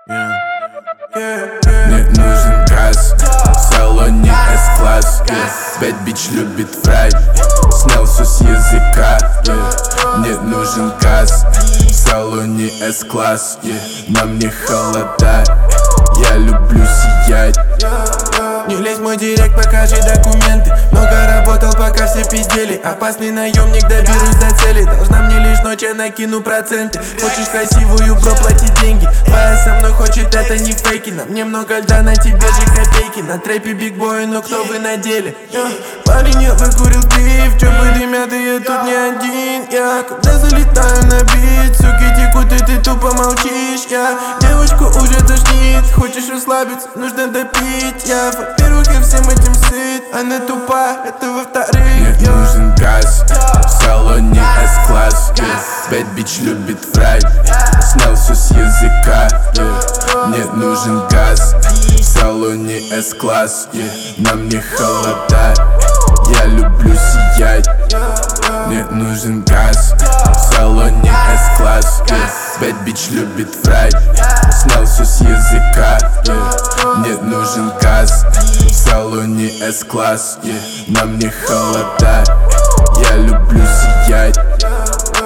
Мне нужен газ в салоне S-класс, Bad bitch любит фрай, снял все с языка, Мне нужен газ в салоне S-класс, На мне холода, я люблю сиять. Не лезь в мой директ, покажи документы. Много работал, пока все пиздели. Опасный наемник, доберусь до цели. Должна мне лишь ночь, я накину проценты. Хочешь красивую, бро, плати деньги. Твоя со мной хочет, это не фейки. На мне много льда, на тебе же копейки. На трэпе бигбой, но кто вы на деле? Парень, я выкурил пив. Чё были мятые, я тут не один. Я когда залетаю на бит, суки текут, и ты тупо молчишь. Я девушку уже тошнит. Хочешь расслабиться, нужно допить. Я во-первых, я всем этим сыт. Она тупа, это во-вторых. Мне нужен газ в салоне S-класс, Bad bitch любит фрай, снял все с языка, Мне нужен газ в салоне S-класс, На мне холода, я люблю сиять. Мне нужен газ в салоне S-класс, Bad bitch любит фрай, снял все с языка, Мне нужен газ в салоне S-класс, На мне холода, я люблю сиять.